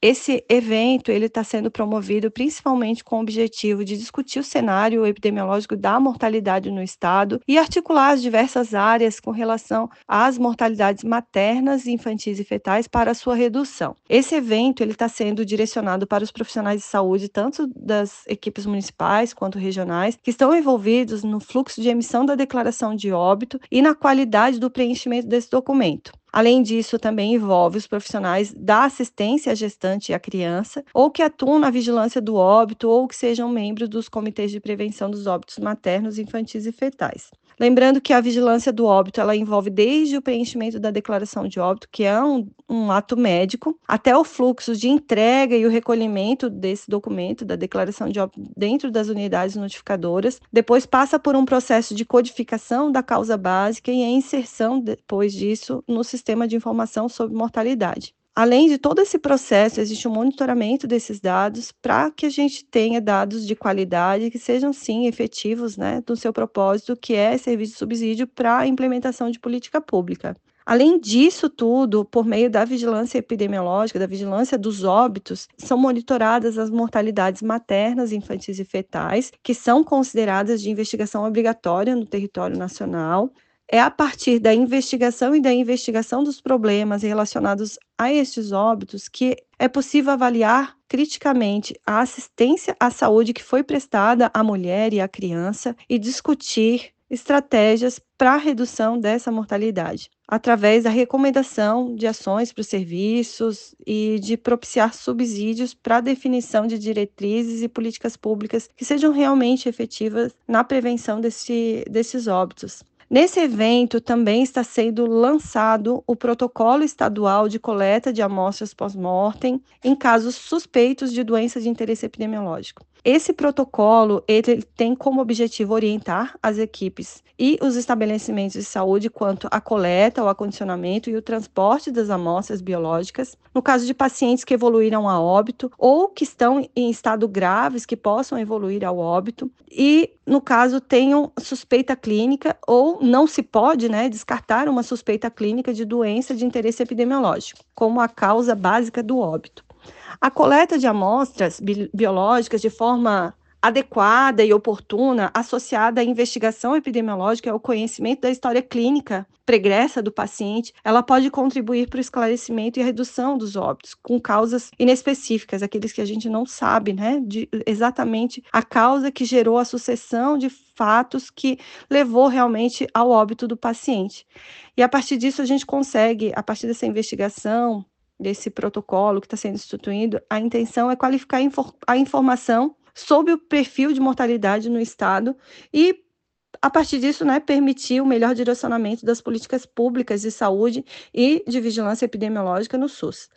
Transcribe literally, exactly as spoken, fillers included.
Esse evento ele está sendo promovido principalmente com o objetivo de discutir o cenário epidemiológico da mortalidade no estado e articular as diversas áreas com relação às mortalidades maternas, infantis e fetais para a sua redução. Esse evento ele está sendo direcionado para os profissionais de saúde, tanto das equipes municipais quanto regionais, que estão envolvidos no fluxo de emissão da declaração de óbito e na qualidade do preenchimento desse documento. Além disso, também envolve os profissionais da assistência à gestante e à criança, ou que atuam na vigilância do óbito, ou que sejam membros dos comitês de prevenção dos óbitos maternos, infantis e fetais. Lembrando que a vigilância do óbito, ela envolve desde o preenchimento da declaração de óbito, que é um, um ato médico, até o fluxo de entrega e o recolhimento desse documento, da declaração de óbito, dentro das unidades notificadoras. Depois passa por um processo de codificação da causa básica e a inserção, depois disso, no sistema de informação sobre mortalidade. Além de todo esse processo, existe um monitoramento desses dados para que a gente tenha dados de qualidade que sejam, sim, efetivos, né, do seu propósito, que é servir de subsídio para a implementação de política pública. Além disso tudo, por meio da vigilância epidemiológica, da vigilância dos óbitos, são monitoradas as mortalidades maternas, infantis e fetais, que são consideradas de investigação obrigatória no território nacional. É a partir da investigação e da investigação dos problemas relacionados a estes óbitos que é possível avaliar criticamente a assistência à saúde que foi prestada à mulher e à criança e discutir estratégias para a redução dessa mortalidade, através da recomendação de ações para os serviços e de propiciar subsídios para a definição de diretrizes e políticas públicas que sejam realmente efetivas na prevenção desse, desses óbitos. Nesse evento também está sendo lançado o protocolo estadual de coleta de amostras pós-mortem em casos suspeitos de doença de interesse epidemiológico. Esse protocolo ele tem como objetivo orientar as equipes e os estabelecimentos de saúde quanto à coleta, o acondicionamento e o transporte das amostras biológicas, no caso de pacientes que evoluíram a óbito ou que estão em estado graves, que possam evoluir ao óbito, e, no caso, tenham suspeita clínica ou não se pode, né, descartar uma suspeita clínica de doença de interesse epidemiológico, como a causa básica do óbito. A coleta de amostras bi biológicas de forma adequada e oportuna, associada à investigação epidemiológica e ao conhecimento da história clínica pregressa do paciente, ela pode contribuir para o esclarecimento e a redução dos óbitos, com causas inespecíficas, aqueles que a gente não sabe, né, de exatamente a causa que gerou a sucessão de fatos que levou realmente ao óbito do paciente. E a partir disso a gente consegue, a partir dessa investigação, desse protocolo que está sendo instituído, a intenção é qualificar a informação sobre o perfil de mortalidade no estado e, a partir disso, né, permitir o melhor direcionamento das políticas públicas de saúde e de vigilância epidemiológica no SUS.